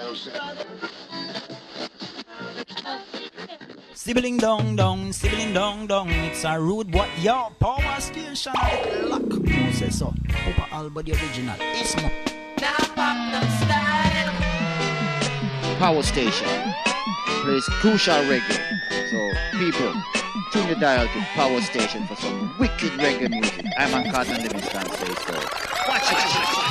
Sibling dong dong, sibling dong dong. It's a rude boy, yo, power station lock. No say so. Papa Alba the original. Ismo. Power station plays crucial reggae. So people, tune your dial to Power Station for some wicked reggae music. I'm on Carton Livingston say so. Watch it.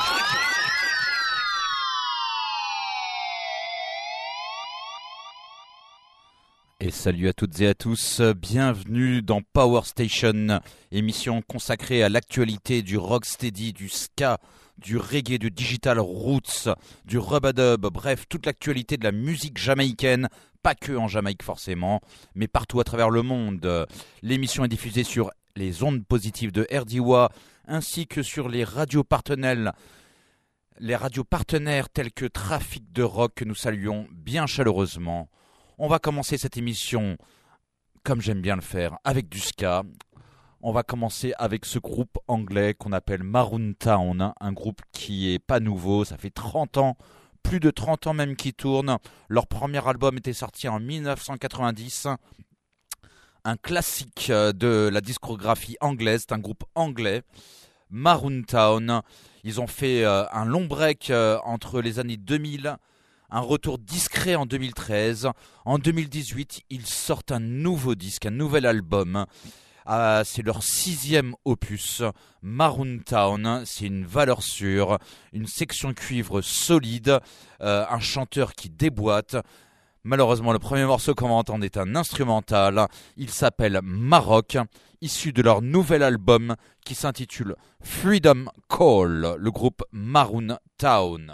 Et salut à toutes et à tous, bienvenue dans Power Station, émission consacrée à l'actualité du rocksteady, du ska, du reggae, du digital roots, du rub-a-dub, bref, toute l'actualité de la musique jamaïcaine, pas que en Jamaïque forcément, mais partout à travers le monde. L'émission est diffusée sur les ondes positives de RDWA, ainsi que sur les radios partenaires tels que Trafic de Rock, que nous saluons bien chaleureusement. On va commencer cette émission, comme j'aime bien le faire, avec du ska. On va commencer avec ce groupe anglais qu'on appelle Maroon Town, un groupe qui est pas nouveau, ça fait 30 ans, plus de 30 ans même qu'ils tournent. Leur premier album était sorti en 1990, un classique de la discographie anglaise, c'est un groupe anglais, Maroon Town. Ils ont fait un long break entre les années 2000, un retour discret en 2013. En 2018, ils sortent un nouveau disque, un nouvel album. C'est leur 6e opus, Maroon Town. C'est une valeur sûre, une section cuivre solide, un chanteur qui déboîte. Malheureusement, le premier morceau qu'on va entendre est un instrumental. Il s'appelle Maroc, issu de leur nouvel album qui s'intitule Freedom Call, le groupe Maroon Town.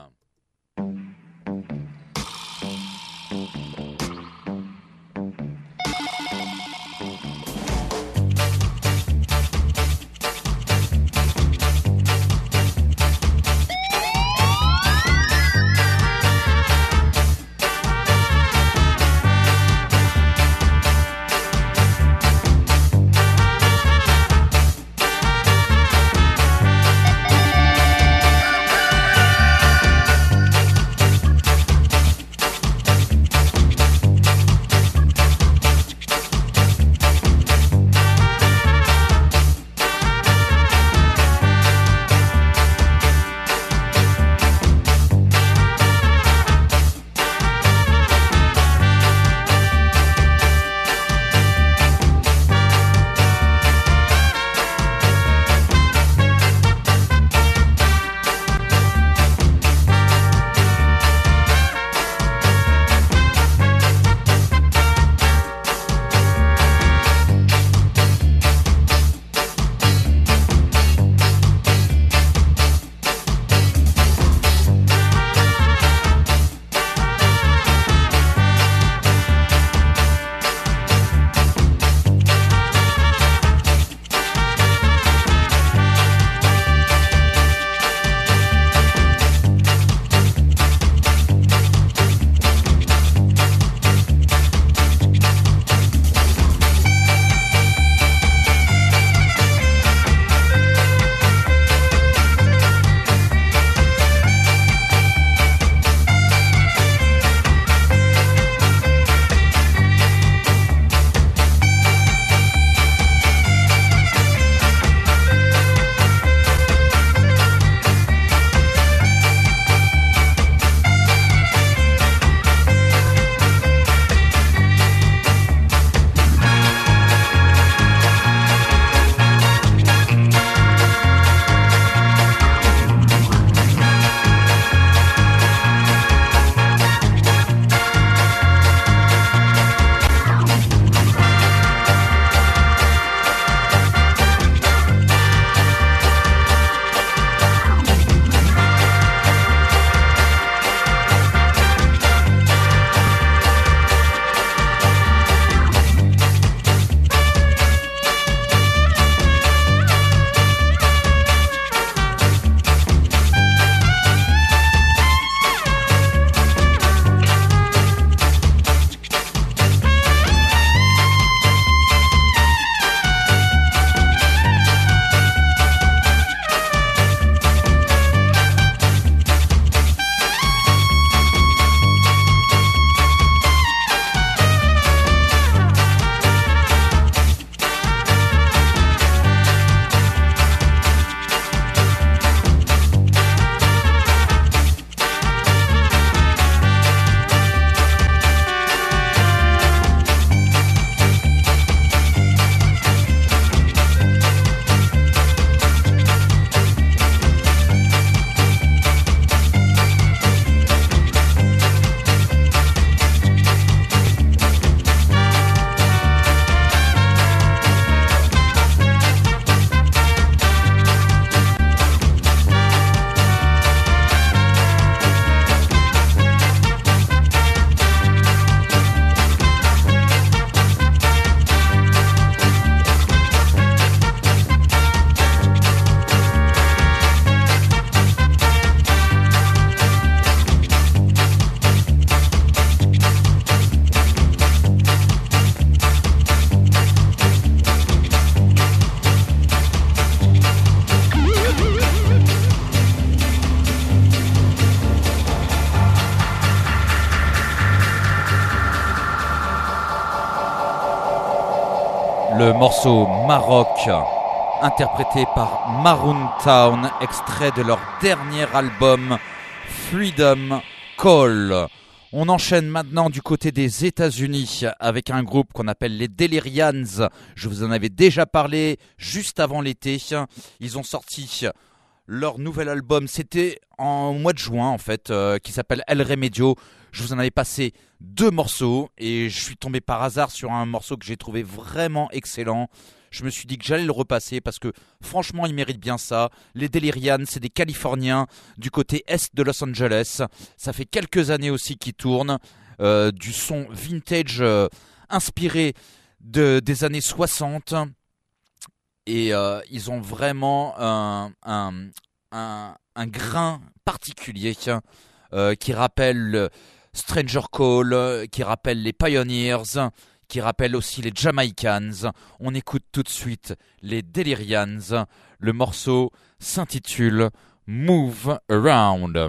Le morceau Maroc, interprété par Maroon Town, extrait de leur dernier album Freedom Call. On enchaîne maintenant du côté des États-Unis avec un groupe qu'on appelle les Delirians. Je vous en avais déjà parlé juste avant l'été. Ils ont sorti leur nouvel album, c'était en mois de juin en fait, qui s'appelle El Remedio. Je vous en avais passé 2 morceaux et je suis tombé par hasard sur un morceau que j'ai trouvé vraiment excellent. Je me suis dit que j'allais le repasser parce que franchement, ils méritent bien ça. Les Delirians, c'est des Californiens du côté est de Los Angeles. Ça fait quelques années aussi qu'ils tournent. Du son vintage inspiré des années 60. Et ils ont vraiment un grain particulier qui rappelle Stranger Call, qui rappelle les Pioneers, qui rappelle aussi les Jamaicans. On écoute tout de suite les Delirians. Le morceau s'intitule Move Around.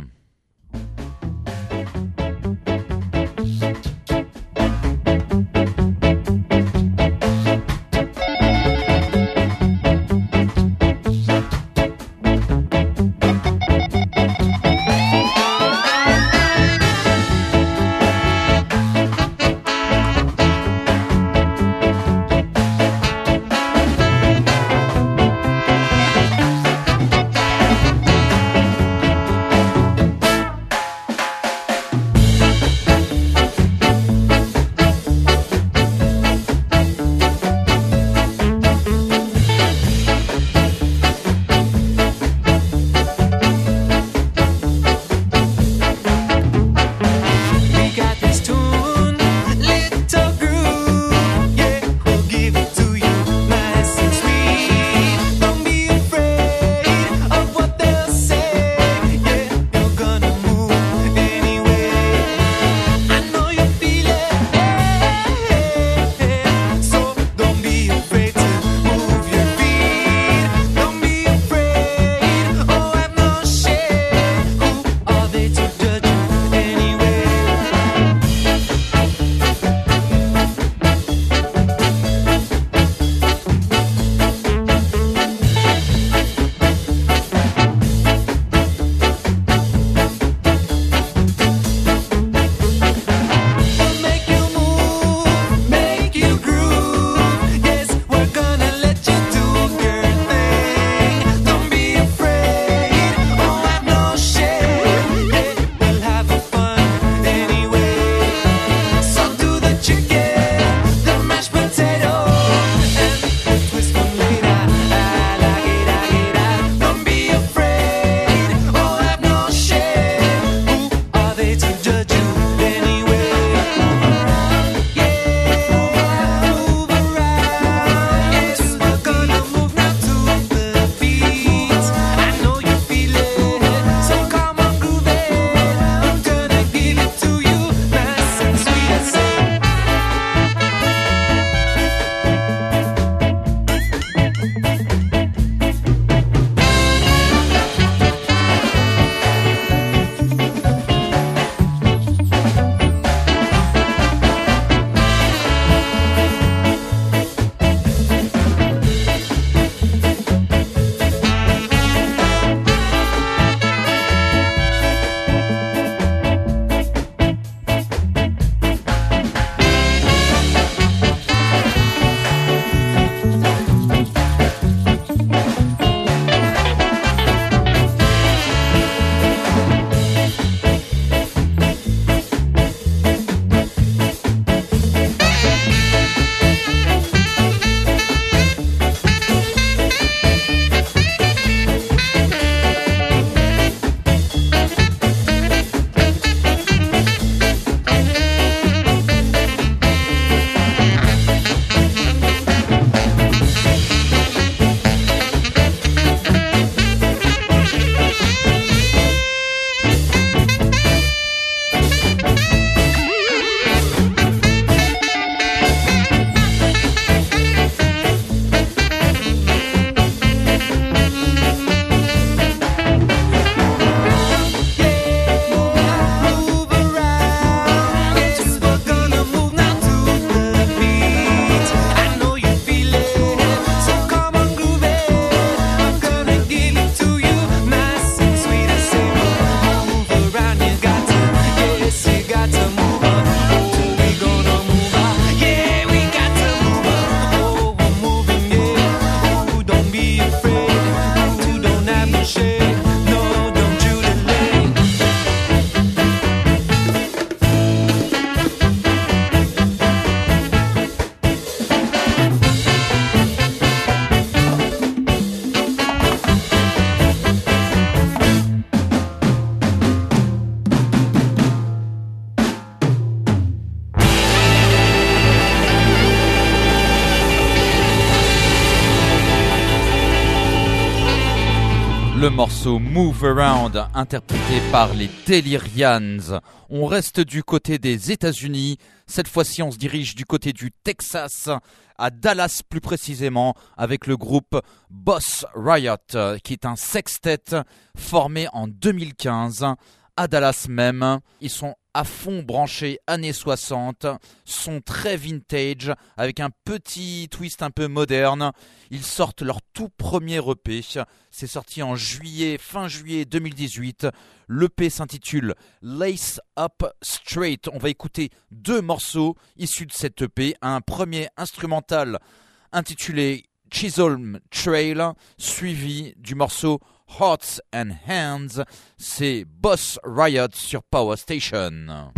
Le morceau Move Around, interprété par les Delirians. On reste du côté des États-Unis. Cette fois-ci, on se dirige du côté du Texas, à Dallas plus précisément, avec le groupe Boss Riot, qui est un sextet formé en 2015 à Dallas même. Ils sont à fond branchés années 60, sont très vintage, avec un petit twist un peu moderne. Ils sortent leur tout premier EP, c'est sorti en fin juillet 2018. L'EP s'intitule Lace Up Straight. On va écouter 2 morceaux issus de cet EP. Un premier instrumental intitulé Chisholm Trail, suivi du morceau Hearts and Hands. C'est Boss Riot sur Power Station.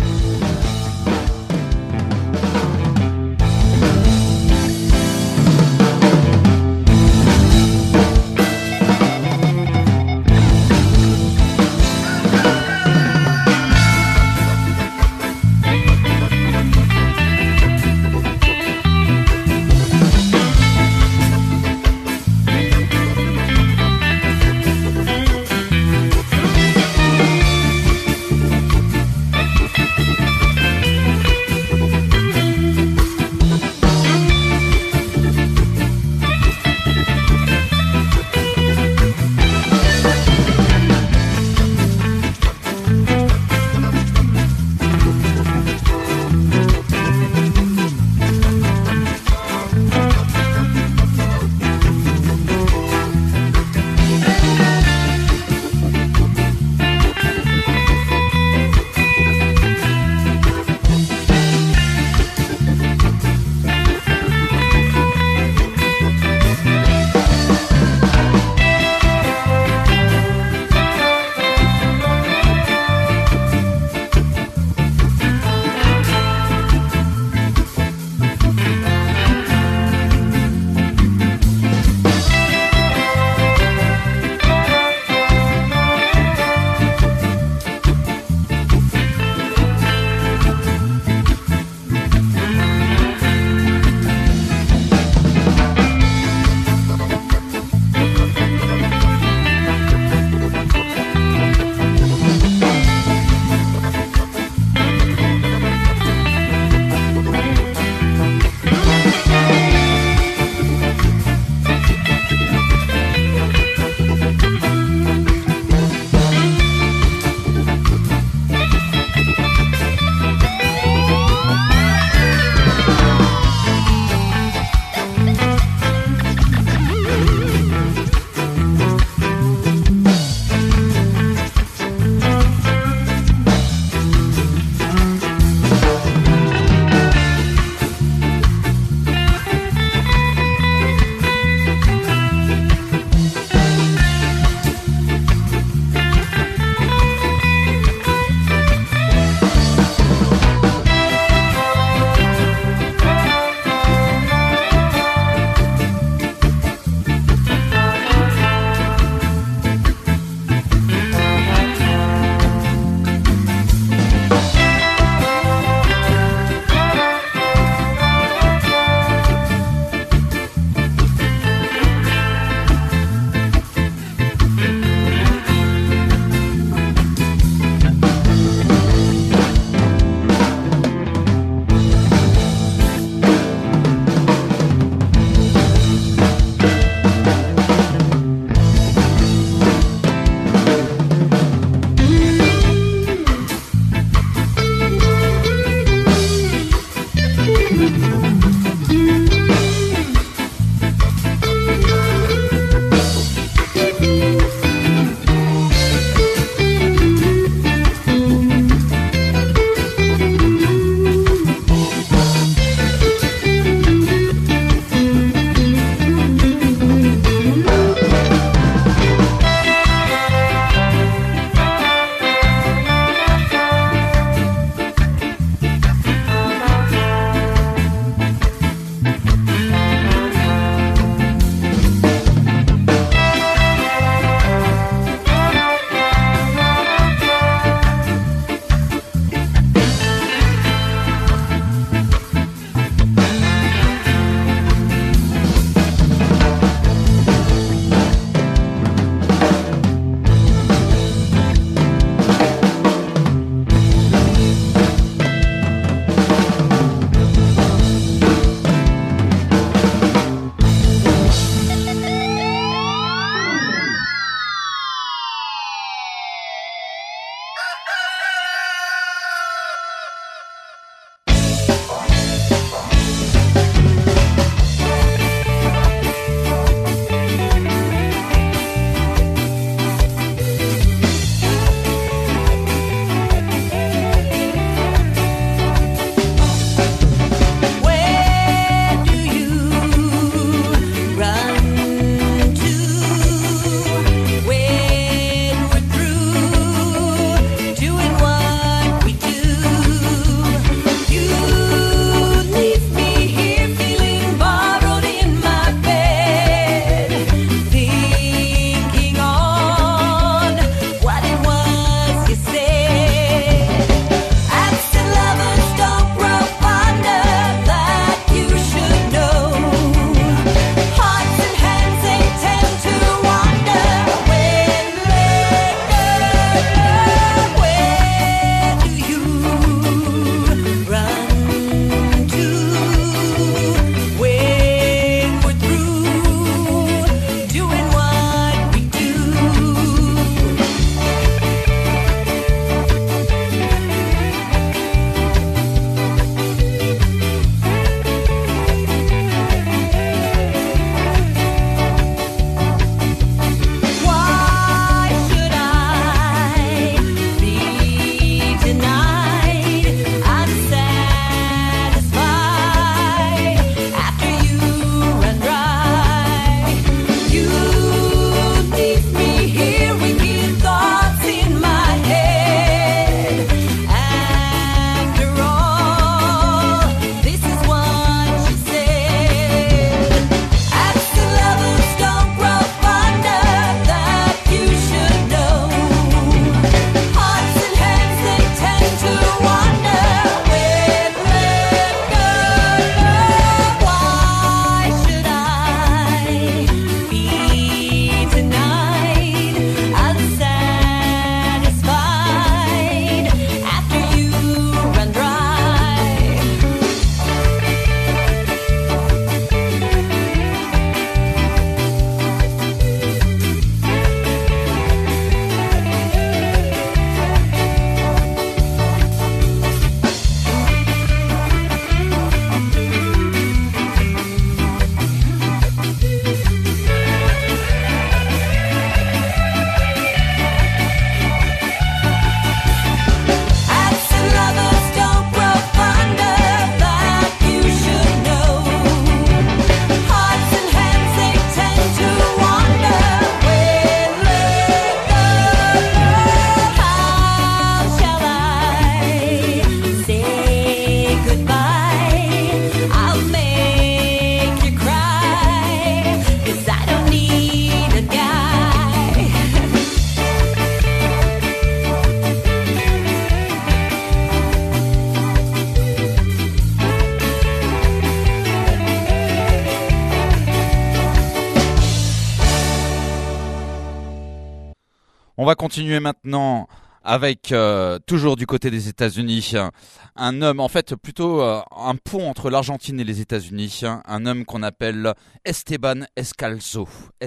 va continuer maintenant avec, toujours du côté des États-Unis, un homme, en fait plutôt un pont entre l'Argentine et les États-Unis, un homme qu'on appelle Esteban Escalzo,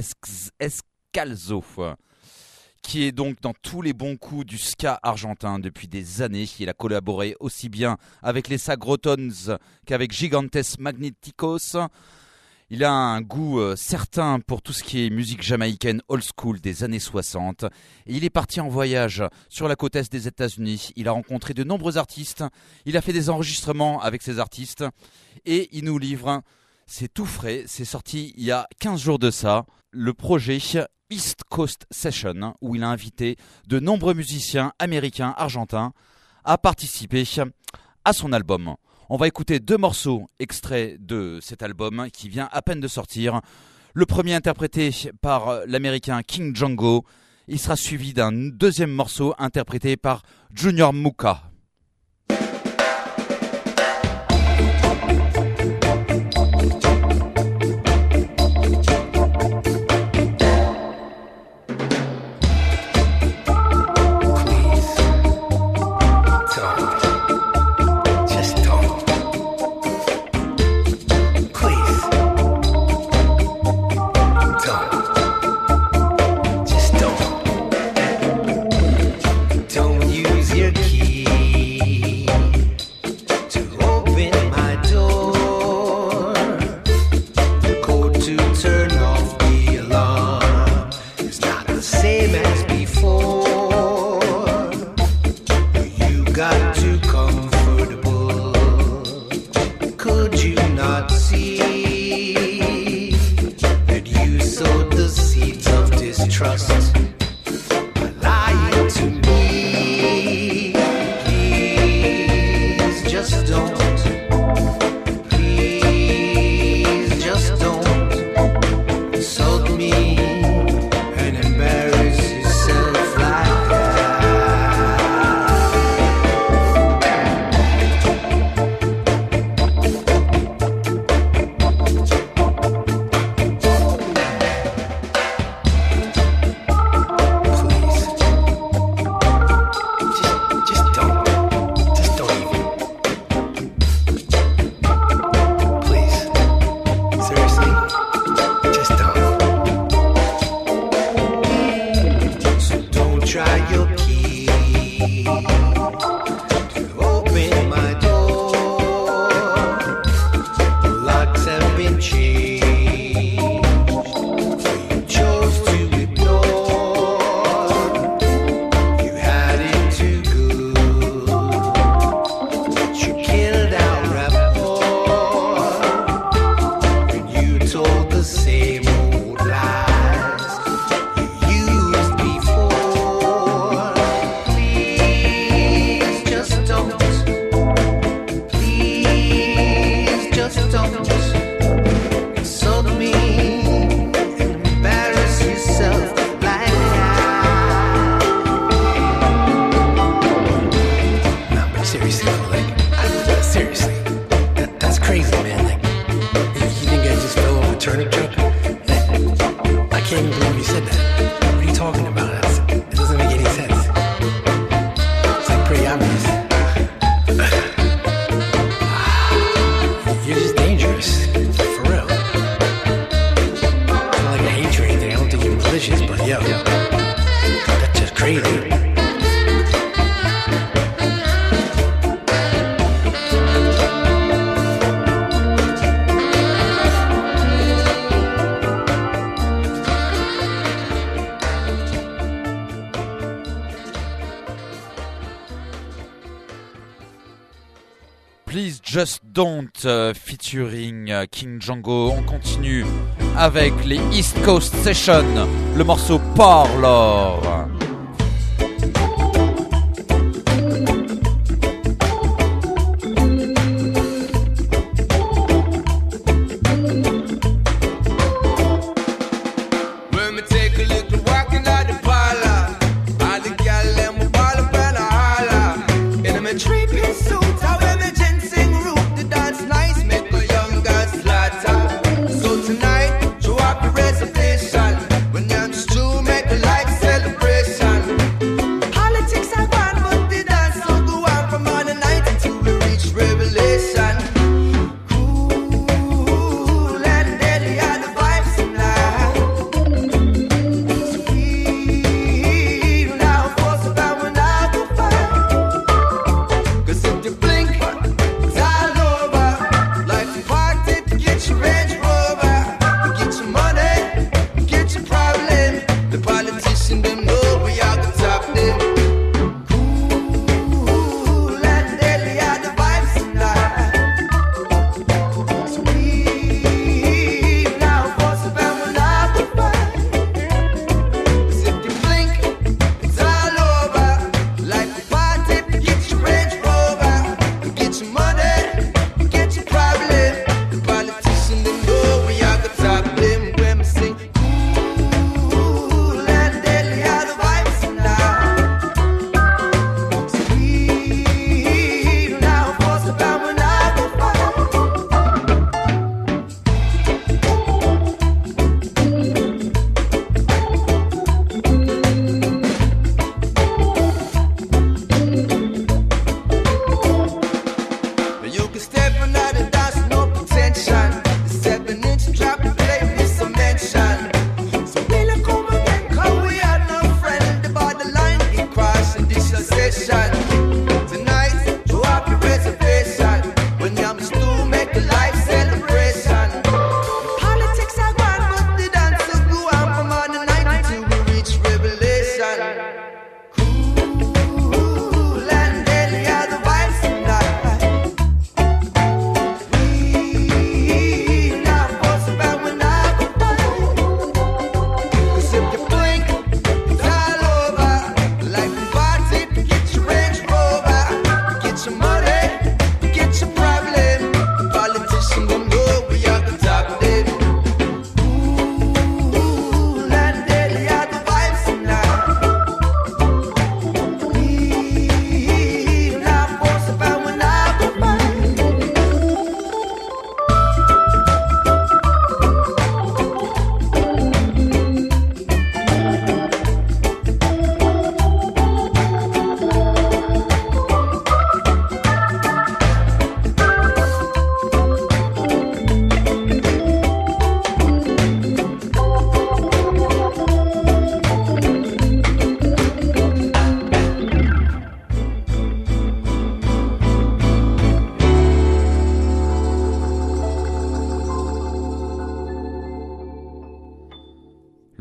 qui est donc dans tous les bons coups du ska argentin depuis des années. Il a collaboré aussi bien avec les Sagrotones qu'avec Gigantes Magnéticos. Il a un goût certain pour tout ce qui est musique jamaïcaine old school des années 60. Et il est parti en voyage sur la côte est des États-Unis. Il a rencontré de nombreux artistes. Il a fait des enregistrements avec ces artistes. Et il nous livre, c'est tout frais, c'est sorti il y a 15 jours de ça, le projet East Coast Session, où il a invité de nombreux musiciens américains, argentins, à participer à son album. On va écouter 2 morceaux extraits de cet album qui vient à peine de sortir. Le premier interprété par l'américain King Django. Il sera suivi d'un deuxième morceau interprété par Junior Muka. Just Don't featuring King Django. On continue avec les East Coast Session, le morceau Parlor. When you're to make a life celebration.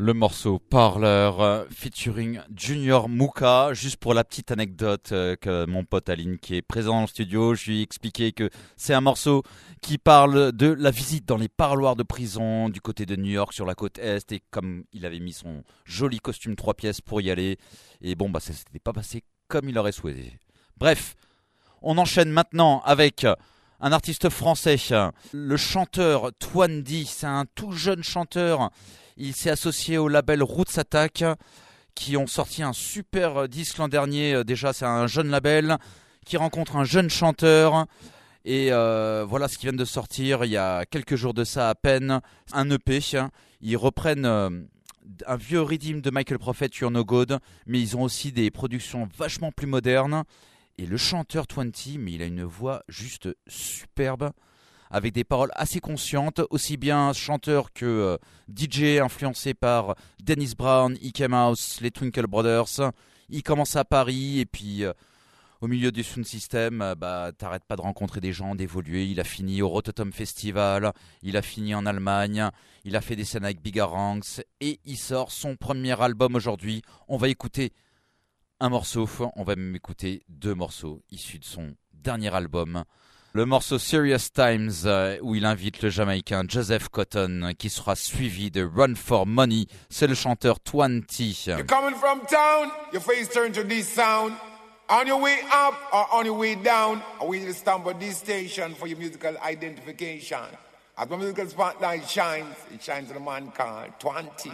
Le morceau Parleur featuring Junior Muka. Juste pour la petite anecdote que mon pote Aline qui est présent dans le studio, je lui ai expliqué que c'est un morceau qui parle de la visite dans les parloirs de prison du côté de New York sur la côte Est, et comme il avait mis son joli costume 3 pièces pour y aller, et bon ça s'était pas passé comme il aurait souhaité. Bref, on enchaîne maintenant avec un artiste français, le chanteur Twandy. C'est un tout jeune chanteur. Il s'est associé au label Roots Attack qui ont sorti un super disque l'an dernier. Déjà, c'est un jeune label qui rencontre un jeune chanteur. Et voilà ce qui vient de sortir il y a quelques jours de ça à peine. Un EP. Ils reprennent un vieux rhythm de Michael Prophet, You're No Good. Mais ils ont aussi des productions vachement plus modernes. Et le chanteur Twandy, mais il a une voix juste superbe, avec des paroles assez conscientes, aussi bien chanteur que DJ influencé par Dennis Brown, Ike Mouse, les Twinkle Brothers. Il commence à Paris et puis au milieu du sound system, t'arrêtes pas de rencontrer des gens, d'évoluer. Il a fini au Rototom Festival, il a fini en Allemagne, il a fait des scènes avec Bigger Ranks et il sort son premier album aujourd'hui. On va écouter un morceau, on va même écouter 2 morceaux issus de son dernier album. Le morceau Serious Times où il invite le Jamaïcain Joseph Cotton qui sera suivi de Run for Money. C'est le chanteur Twandy. You're coming from town, your face turn to this sound. On your way up or on your way down, I want you to stamp on this station for your musical identification. As my musical spotlight shines, it shines on a man called Twandy.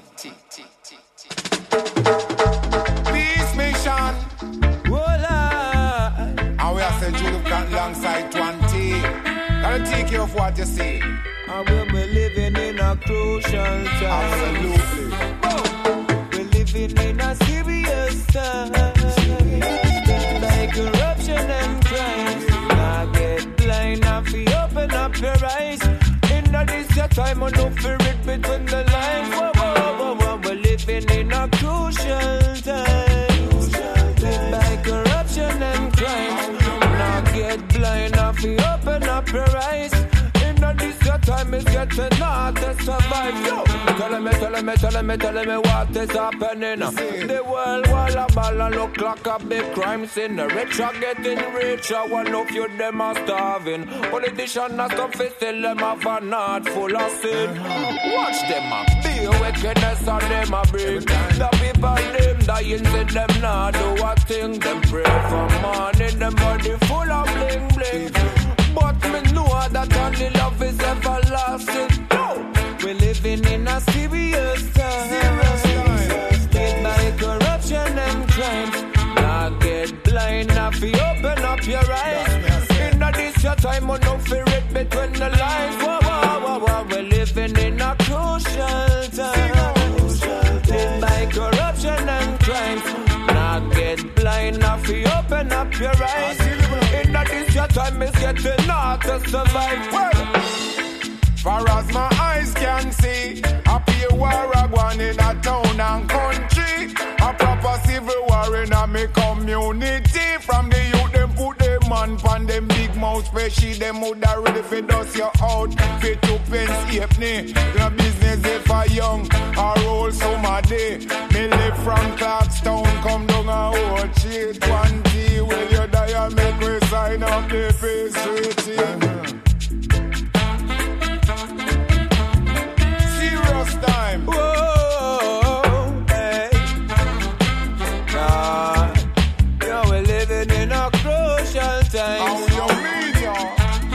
Peace mission. And we are sent you alongside Twandy. Gotta take care of what you see. And when we're living in a crucial time. Absolutely. We're living in a serious time. Like corruption and crime. Now get blind and fi open up your eyes. In this your time, I know fi read between the lines. Whoa, whoa, whoa, whoa. We're living in a crucial time. By corruption and crime. Now get blind and fi open up your eyes. This your time is getting hard to survive. Yo, tell me what is happening. The world wall a ball and look like a big crime scene. The rich are getting richer, one of you them are starving. Politicians are stuff is still them have a heart full of sin. Watch them up, be wickedness and them a bring. The people them dying, see them not do a thing. Them pray for money, them body full of bling bling. But me know that only love is everlasting. No, we're living in a serious time. Hit by corruption and crime. Now get blind, now fi open up your eyes. In this your time, I know fi read between the lines. Whoa, whoa, whoa, whoa. We're living in a crucial time. Hit by corruption and crime. Now get blind, now fi open up your eyes. In this your time is getting hard to survive. Well, far as my eyes can see, a pure war a going in a town and country. A proper civil war in a me community. From the youth them put them man pan them big mouth special. Them would already fi dust you out. Fit to pence halfpenny. The business if a young a roll some a day. Me live from Clarkstown come down a old shit. Twandy will you die and make we sign up the face rating. Time. Whoa, hey. Yo, we're living in a crucial time. How you mean, y'all?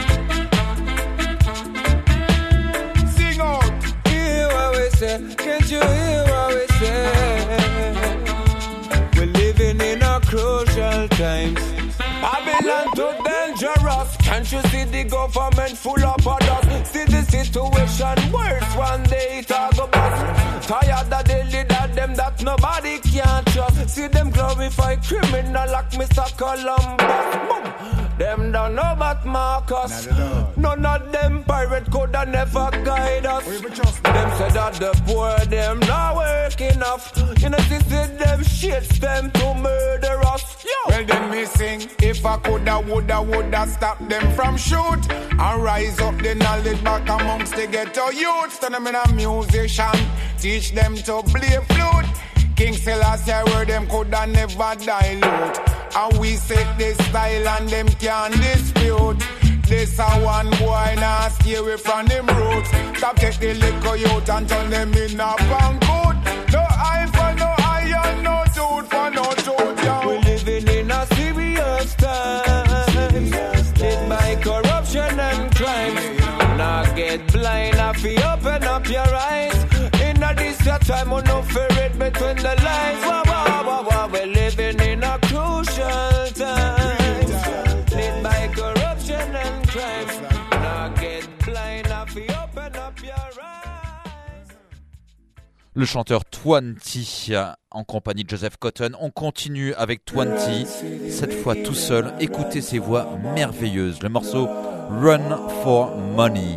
Sing out. Hear what we say. Can't you hear what we say? We're living in a crucial times. Babylon too dangerous. Can't you see the government full of others? See the situation worse one day it all go bust. Tired of the leader them that nobody can trust. See them glorify criminal like Mr. Columbus. Boom. Them don't know about Marcus. None of them pirate coulda never guide us. Them said that the poor them not work enough. You know this is them shits them to murder us. Yo. Well then me sing, if I coulda, woulda stop them from shoot and rise up the knowledge back amongst the ghetto youths. Turn them in a musician, teach them to play flute. King Selassie where them coulda never dilute. And we set this style and them can't dispute. This a one boy now stay away from them roots. Stop take the liquor youth and turn them in a banquet. No eye for no iron, no tooth for no tooth, yo. We living in a serious time, hit by corruption and crime. Now get blind, if you open up your eyes. In a this your time, we no fear it between the lines. Wah, wah, wah, wah. We're living in a crucial time, hit by corruption and crime. Now get blind, if you open up your eyes. Le chanteur Twenty en compagnie de Joseph Cotton. On continue avec Twenty, cette fois tout seul. Écoutez ses voix merveilleuses. Le morceau Run for Money.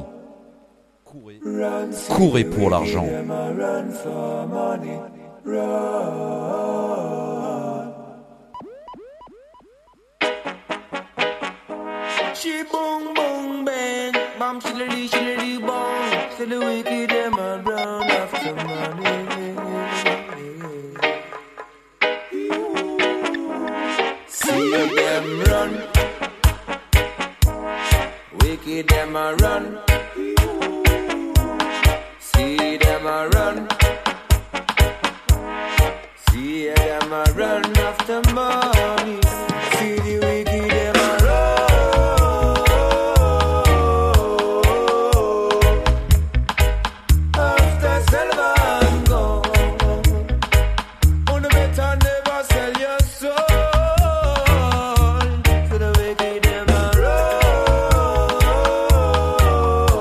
Courez pour l'argent. Run for money, she boom boom bang, bam shillity bong. Still the wicked them a run after money. See them run, wicked them a run. See them a run, see them a run after money. See the wicked them a run after silver and gold. On the better never sell your soul. So the wicked them a run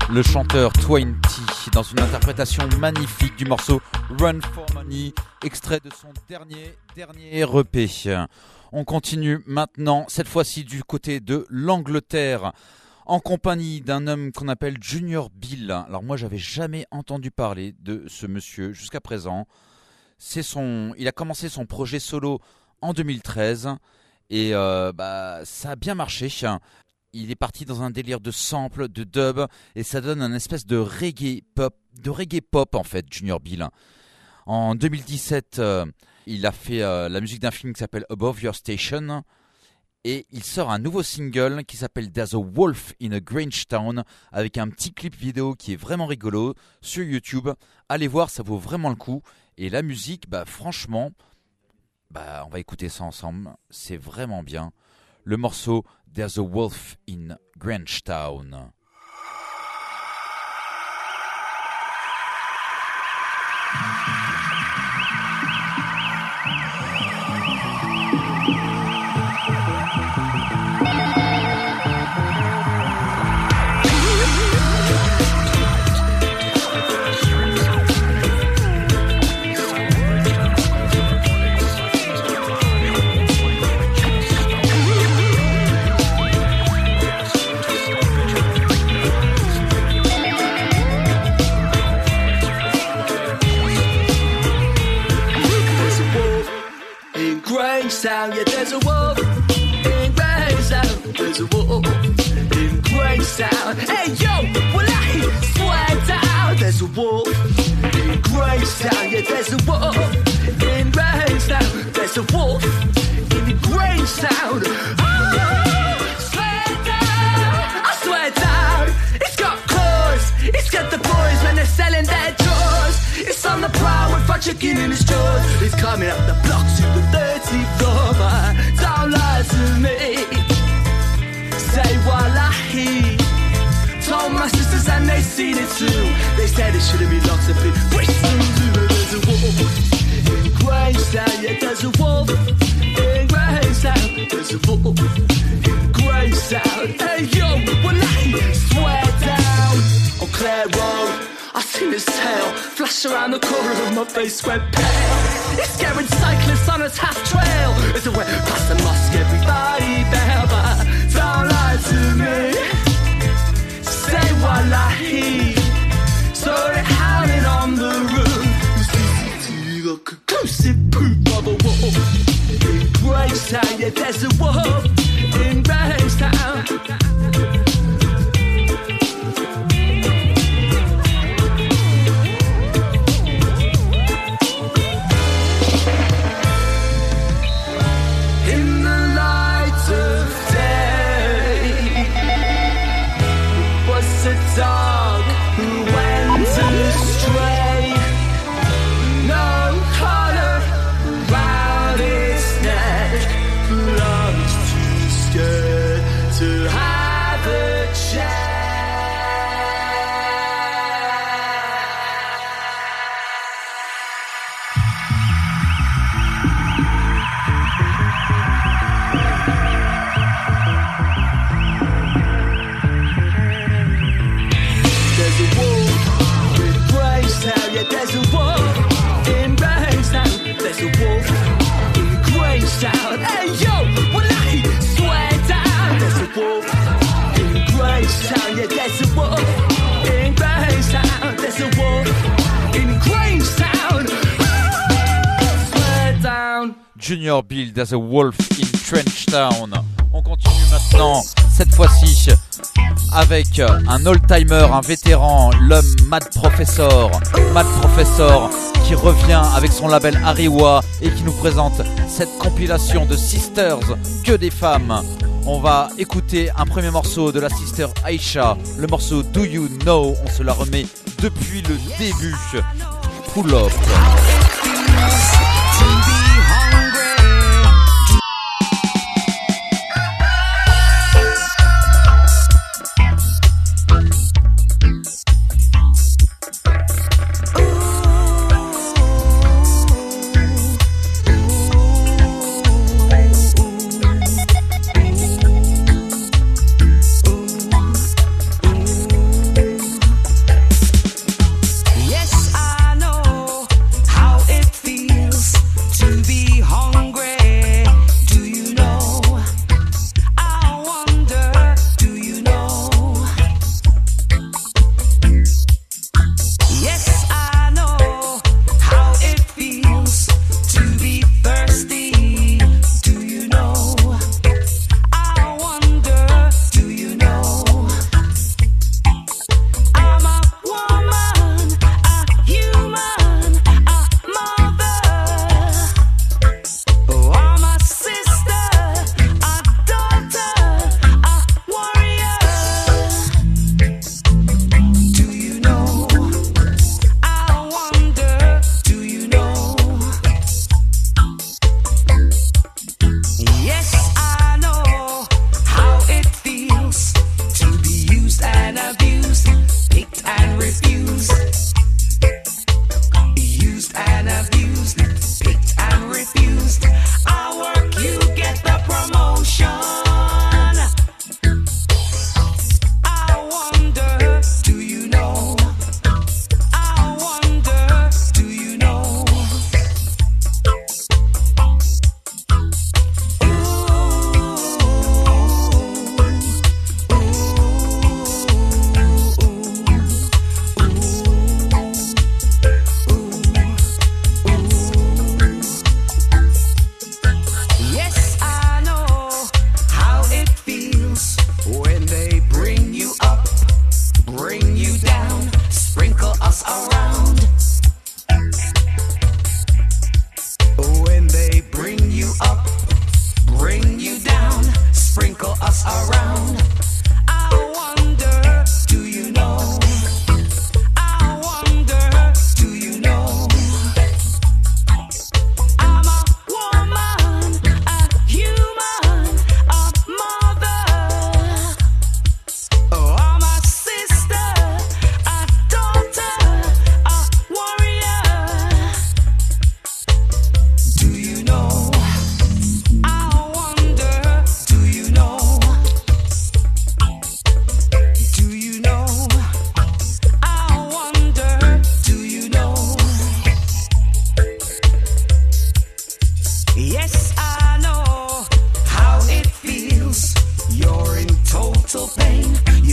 le chanteur 20 dans une interprétation magnifique du morceau Run for Money, extrait de son dernier EP. On continue maintenant, cette fois-ci du côté de l'Angleterre, en compagnie d'un homme qu'on appelle Junior Bill. Alors moi, j'avais jamais entendu parler de ce monsieur jusqu'à présent. Il a commencé son projet solo en 2013 et ça a bien marché. Il est parti dans un délire de sample, de dub, et ça donne un espèce de reggae pop en fait, Junior Bill. En 2017, il a fait la musique d'un film qui s'appelle Above Your Station, et il sort un nouveau single qui s'appelle There's a Wolf in a Grangetown, avec un petit clip vidéo qui est vraiment rigolo sur YouTube. Allez voir, ça vaut vraiment le coup. Et la musique, franchement, on va écouter ça ensemble, c'est vraiment bien. Le morceau There's a Wolf in Grangetown. Yeah, there's a wolf in Grangetown. There's a wolf in Grangetown. Hey yo, well I swear down. There's a wolf in Grangetown. Yeah, there's a wolf in Grangetown. There's a wolf in Grangetown. I swear down. It's got claws. It's got the boys when they're selling their drawers. It's on the prowl with fried chicken in his jaws. It's climbing up the blocks to the 30th floor. Don't lie to me. Say wallahi. Told my sisters and they seen it too. They said it shouldn't be locked up in Bristol Zoo. There's a wolf in Grangetown. Yeah, there's a wolf in Grangetown. There's a wolf in Grangetown. Hey yo, wallahi, swear down. On Clare Road, I seen his tail flash around the corner of my face went pale. It's scaring cyclists on a half trail. It's a way past the mosque, everybody bail, but don't lie to me. Say wallahi. So they're howling on the roof. CCTV got conclusive proof of a wolf in Grangetown. Yeah, there's a wolf in Grangetown. Dog who went astray. No collar around his neck. Blood's too scared to have a chat. There's a wolf in Grangetown. There's a wolf in Grangetown. Hey yo, wallahi, swear down. There's a wolf in Grangetown. Yeah, there's a wolf in Grangetown. There's a wolf in Grangetown. Swear down. Junior Bill, there's a wolf in Grangetown. On continue maintenant, cette fois-ci, avec un old-timer, un vétéran, l'homme Mad Professor. Mad Professor qui revient avec son label Ariwa et qui nous présente cette compilation de Sisters, que des femmes. On va écouter un premier morceau de la sister Aisha, le morceau Do You Know. On se la remet depuis le début. Pull up.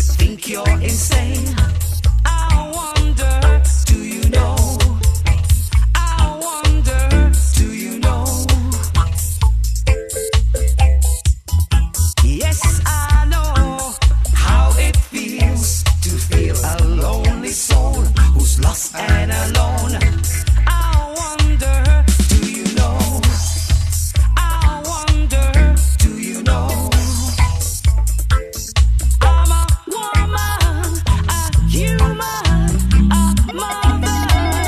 think you're insane. I wonder, do you know? I wonder, do you know? Yes, I know how it feels to feel a lonely soul who's lost and alone. I wonder, do you know? I wonder, do you know? I'm a woman, a human, a mother.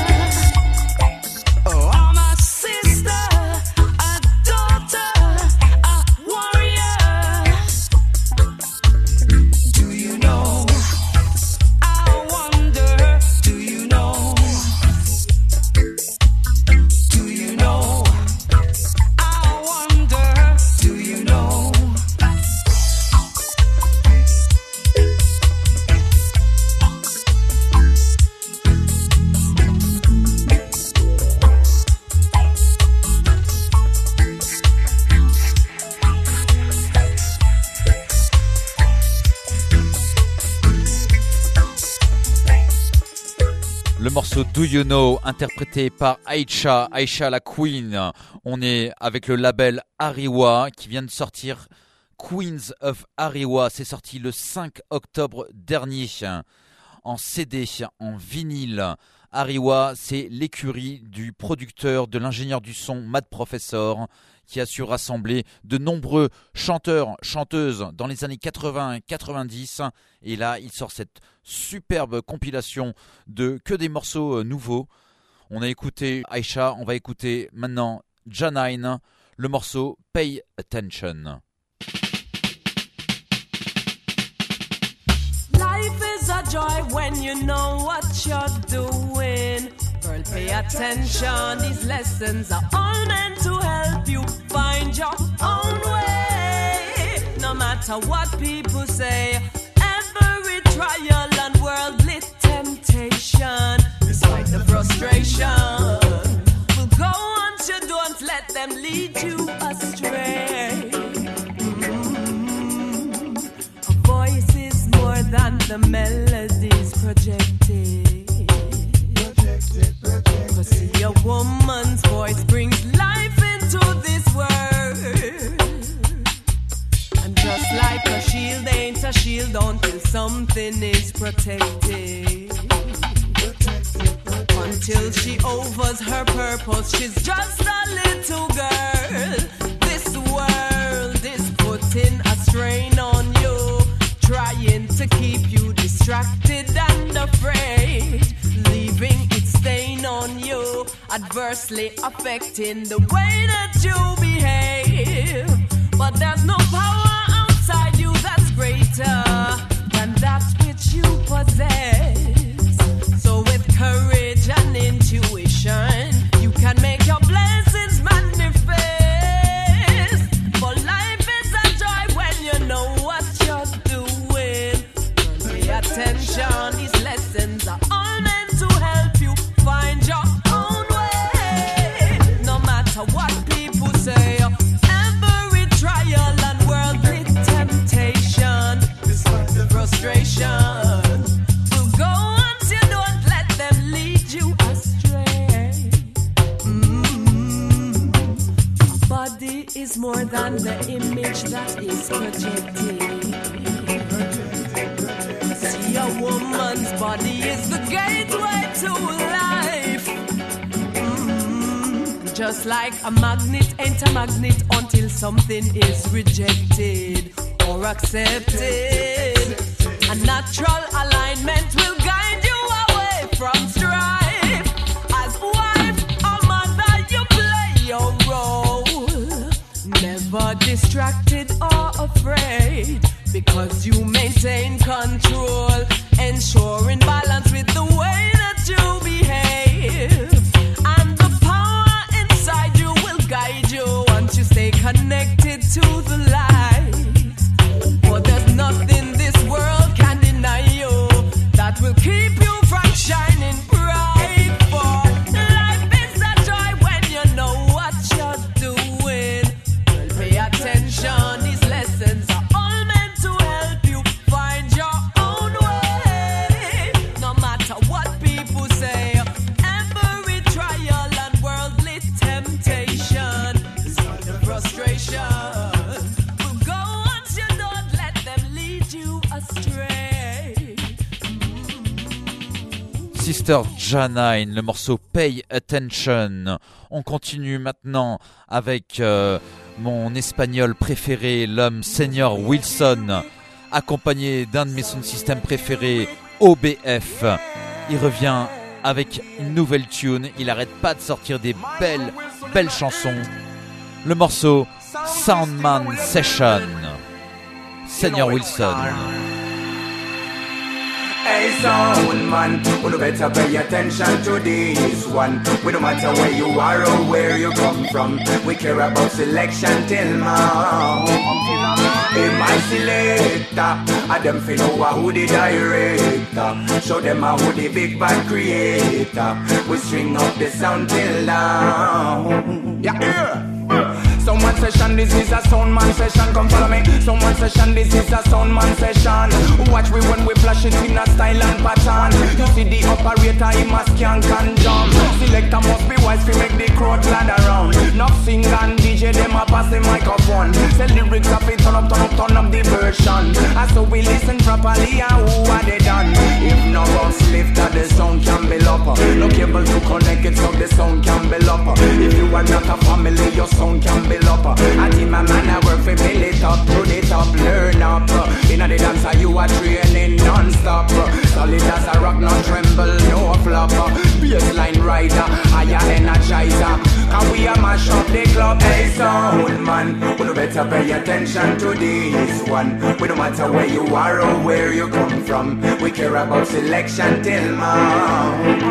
Oh, I'm a sister, a daughter, a warrior. Do you know? I wonder, do you know? Do you know? I wonder, do you know? Le morceau Do You Know, interprété par Aïcha la Queen. On est avec le label Ariwa qui vient de sortir Queens of Ariwa. C'est sorti le 5 octobre dernier en CD, en vinyle. Ariwa, c'est l'écurie du producteur, de l'ingénieur du son Mad Professor, qui a su rassembler de nombreux chanteurs, chanteuses dans les années 80 et 90. Et là, il sort cette superbe compilation de que des morceaux nouveaux. On a écouté Aïcha, on va écouter maintenant Janine, le morceau Pay Attention. Life is a joy when you know what you're doing. Girl, pay attention. These lessons are all meant to help you find your own way. No matter what people say, every trial and worldly temptation, despite the frustration, will go on. You don't let them lead you astray. A voice is more than the melodies projected. Cause see, a woman's voice brings life into this world. And just like a shield ain't a shield until something is protected. Until she overs her purpose, she's just a little girl. This world is putting a strain on you, trying to keep you distracted and afraid, leaving its stain on you, adversely affecting the way that you behave. But there's no power outside you that's greater than that which you possess. So with courage and intuition, you can make your blessings manifest. For life is a joy when you know what you're doing. Pay attention, these lessons are all meant to help you find your own way. No matter what people say, every trial and worldly temptation, despite the frustration, will go once you don't let them lead you astray. A body is more than the image that is projected. See, a woman's body is the gateway to life. Just like a magnet ain't a magnet until something is rejected or accepted. A natural alignment will guide you away from strife. As wife or mother, you play your role, never distracted or afraid, because you maintain control, ensuring balance with the way that you behave. And the power inside you will guide you once you stay connected to the light. For there's nothing this world can deny you that will keep you from shining bright. For life is a joy when you know what you're doing. Well, pay attention, these lessons are all meant to help you find your own Sister Janine, le morceau Pay Attention. On continue maintenant avec mon espagnol préféré, l'homme Senior Wilson, accompagné d'un de mes sound systems préférés, OBF. Il revient avec une nouvelle tune, il arrête pas de sortir des belles chansons. Le morceau Soundman Session. Senior Wilson. Hey sound man, you better pay attention to this one. We don't matter where you are or where you come from. We care about selection till now. Hey my selector, I them fi know who the director. Show them who the big bad creator. We string up the sound till now. Yeah. Someone session, this is a soundman session. Come follow me. Someone session, this is a soundman session. Watch we when we flash it in a style and pattern. You see the operator, he must skank and jump. Selector must be wise to make the crowd glad around. Not sing and DJ, them a pass the microphone. Say lyrics up, it turn up the version. And so we listen properly and who are they done? If no bus lift, the sound can be up. No cable to connect it, so the sound can be up. If you are not a family, your sound can be up. I think my man I work for build it up, to the top, learn up. In the dancer you are training non-stop. Solid as a rock, no tremble, no flop. Baseline rider, higher energizer. Can we a mash up the club? Hey sound man, you better pay attention to this one. We don't matter where you are or where you come from. We care about selection till now.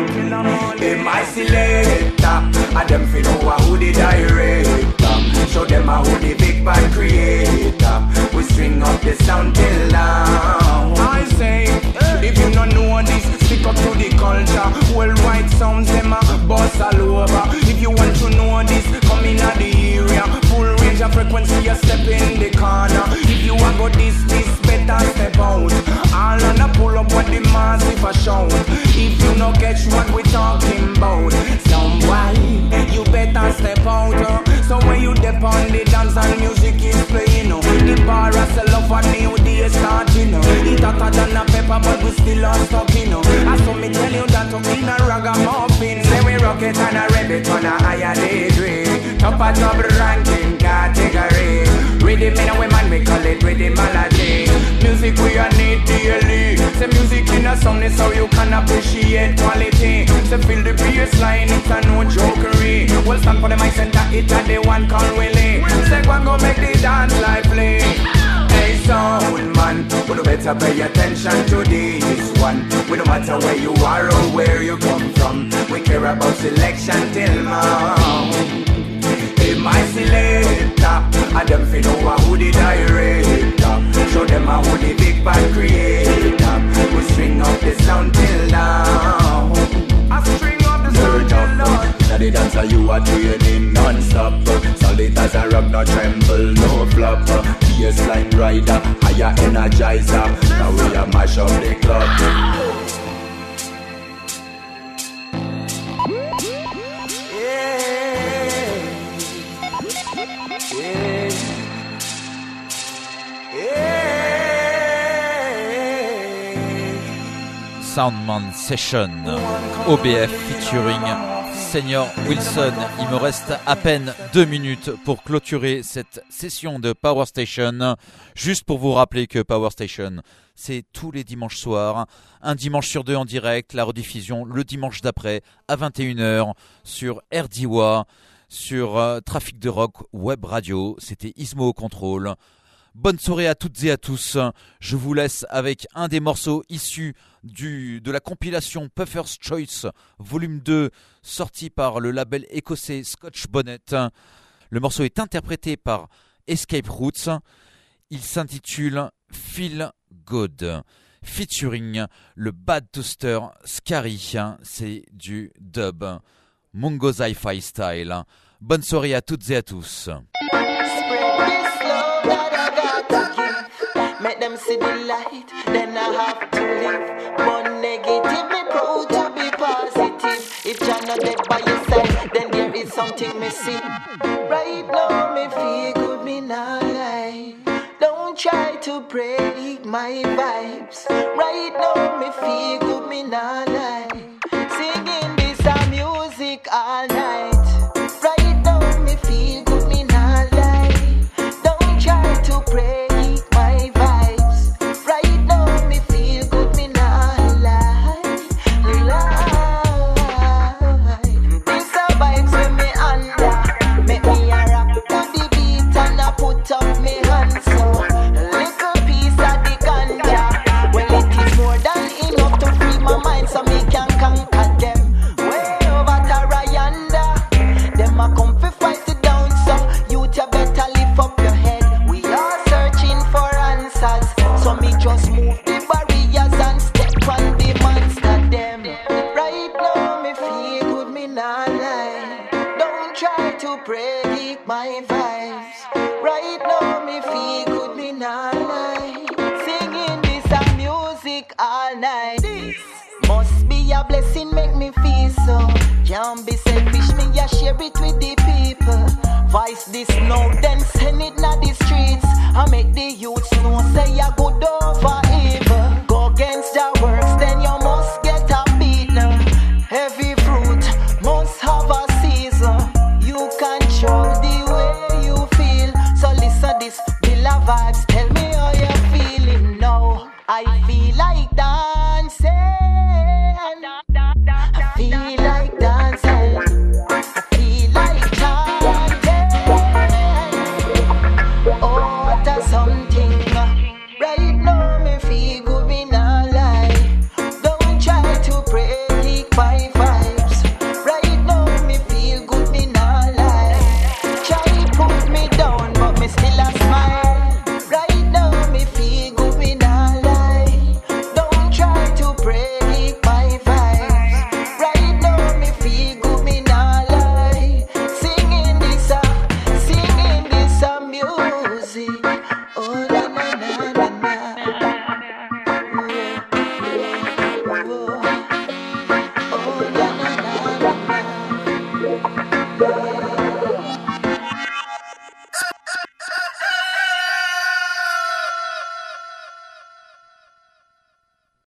Hey my selector, I them fi know who the director. Show them who the big bad creator. We string up the sound till now. I say, if you don't know this, stick up to the culture. Worldwide sounds them a bust all over. If you want to know this, come in at the area. Full range of frequency, you step in the corner. If you want go this better step out. All on a pull up what the massive a shout. If you no catch what we talking about, somebody you better step out. So when you dip on the dance and music is playing, the bar a sell off a new day starting. It hotter than a pepper but we still are stuck in. I saw me tell you that in a ragamuffin. Say we rock it and a rev it on a higher degree. Top a top ranking category. Rhythm in a woman we call it rhythm melody. Music we a need daily. Say music in a sound is how you can appreciate quality. Say feel the bass line, it's a no jokery. We'll stand for the mic center, it a the one called Willie. Say one go make the dance lively. Hey sound man, you better pay attention to this one. We don't matter where you are or where you come from. We care about selection till now. Hey my selector, I them fi know who the director. Show them who the big bad creator. We string up the sound till now. I string up the sound till now. Now the dancer you are training non-stop. Solid as a rock, no tremble, no flop. Baseline rider, higher energizer. Now we a mash up the club. Soundman Session, OBF featuring Senior Wilson. Il me reste à peine 2 minutes pour clôturer cette session de Power Station. Juste pour vous rappeler que Power Station, c'est tous les dimanches soirs, un dimanche sur 2 en direct, la rediffusion le dimanche d'après à 21h sur RDWA, sur Trafic de Rock Web Radio. C'était Ismo au contrôle. Bonne soirée à toutes et à tous. Je vous laisse avec un des morceaux issus de la compilation Puffer's Choice volume 2 sorti par le label écossais Scotch Bonnet. Le morceau est interprété par Escape Roots. Il s'intitule Feel Good featuring le Bad Toaster Scary. C'est du dub Mungo Hi-Fi style. Bonne soirée à toutes et à tous. Make them see the light, then I have to live. But negative, me proud to be positive. If you're not there by your side, then there is something missing. Right now, me feel good, me not lie. Don't try to break my vibes. Right now, me feel good, me not lie. all night. This must be a blessing, make me feel so. Can't be selfish, me a share it with the people. Voice this now, then send it na the streets. I make the youths know, say you good over evil. Go against the works, then you must get a beat now. Every fruit must have a season. You control the way you feel. So listen this, Villa Vibes, tell me how you're feeling now. I feel like dancing. I feel